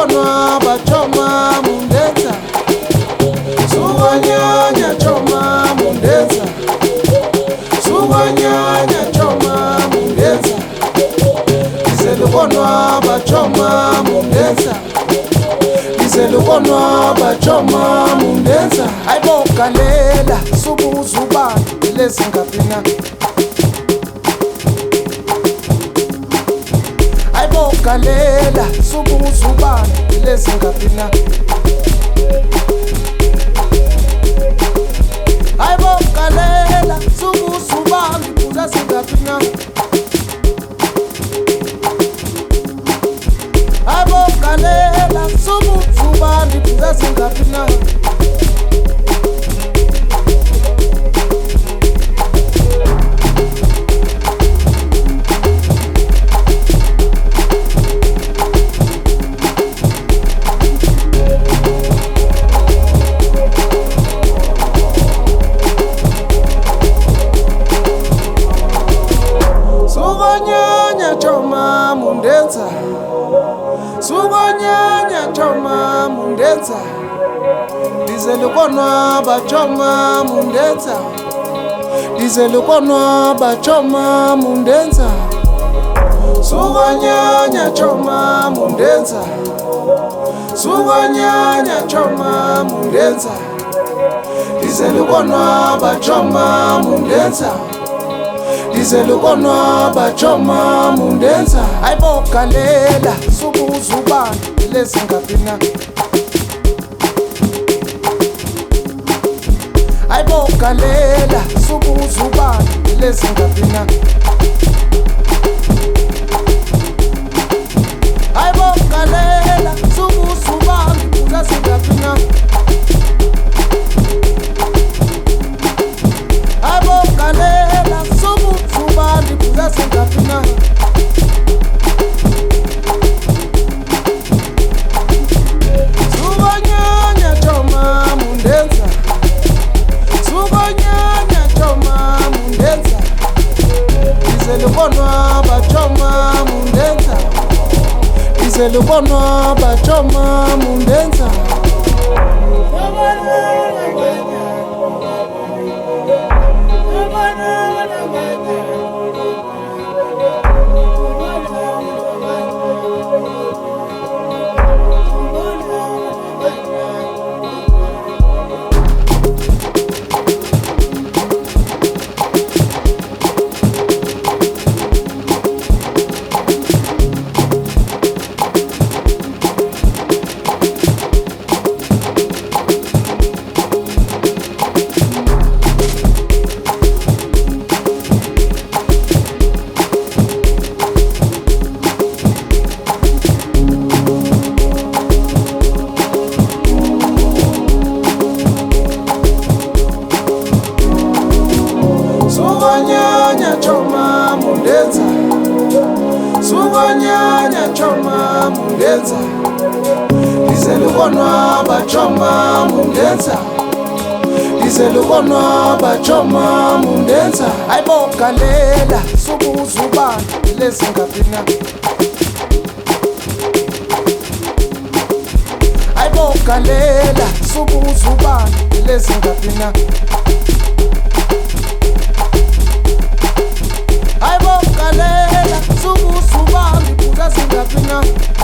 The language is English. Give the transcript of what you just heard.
konwaba choma mundenza suwanyanya choma mundenza suwanyanya choma mundenza izelukonwaba choma mundenza izelukonwaba choma mundenza ayibogalela subuzubana lezingapina ayibogalela subuzubana lezingapina ayibogalela subuzubana lezingapina ayibogalela subuzubana lezingapina Sugonyanya choma mundenza Sugonyanya choma mundenza Dizelukonwaba choma mundenza Dizelukonwaba choma mundenza Sugonyanya choma mundenza Sugonyanya choma mundenza Dizelukonwaba choma mundenza izelukonwaba choma mundenza ayibogalela subuzubana lezingapina ayibogalela subuzubana lezingapina ayibogalela subuzubana lezingapina ayibogalela subuzubana lezingapina Sugonyanya choma mundenza Sugonyanya choma mundenza Izelukonwaba choma mundenza Izelukonwaba choma mundenza Sugonyanya choma mundenza Sugonyanya choma mundenza Izelukonwaba choma mundenza Izelukonwaba choma mundenza ayibogalela subuzubana lezingapina ayibogalela subuzubana lezingapina ayibogalela subuzubana lezingapina